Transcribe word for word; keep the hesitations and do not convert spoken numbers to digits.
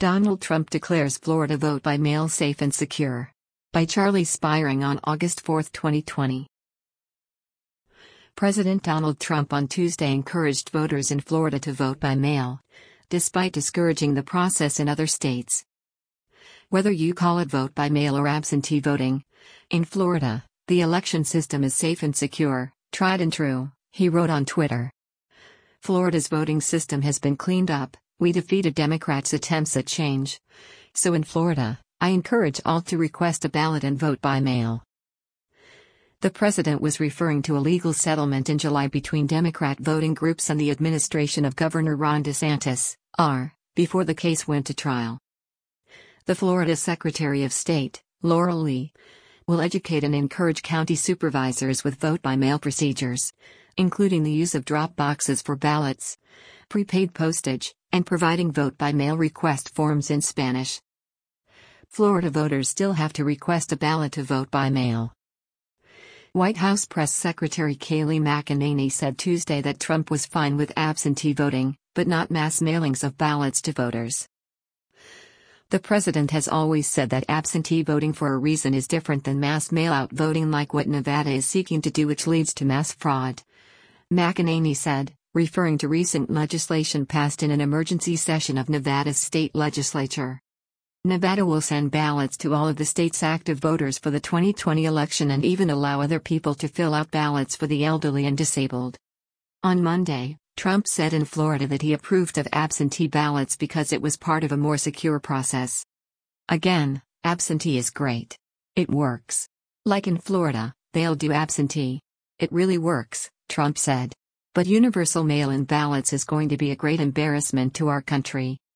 Donald Trump declares Florida vote by mail safe and secure. By Charlie Spiring on August fourth, twenty twenty. President Donald Trump on Tuesday encouraged voters in Florida to vote by mail, despite discouraging the process in other states. Whether you call it vote by mail or absentee voting, in Florida, the election system is safe and secure, tried and true, he wrote on Twitter. Florida's voting system has been cleaned up. We defeated Democrats' attempts at change. So in Florida, I encourage all to request a ballot and vote by mail. The president was referring to a legal settlement in July between Democrat voting groups and the administration of Governor Ron DeSantis, R, before the case went to trial. The Florida Secretary of State, Laurel Lee, will educate and encourage county supervisors with vote-by-mail procedures, including the use of drop boxes for ballots, prepaid postage, and providing vote-by-mail request forms in Spanish. Florida voters still have to request a ballot to vote by mail. White House Press Secretary Kayleigh McEnany said Tuesday that Trump was fine with absentee voting, but not mass mailings of ballots to voters. The president has always said that absentee voting for a reason is different than mass mail-out voting like what Nevada is seeking to do, which leads to mass fraud. McEnany said, referring to recent legislation passed in an emergency session of Nevada's state legislature. Nevada will send ballots to all of the state's active voters for the twenty twenty election and even allow other people to fill out ballots for the elderly and disabled. On Monday, Trump said in Florida that he approved of absentee ballots because it was part of a more secure process. Again, absentee is great. It works. Like in Florida, they'll do absentee. It really works, Trump said. But universal mail-in ballots is going to be a great embarrassment to our country.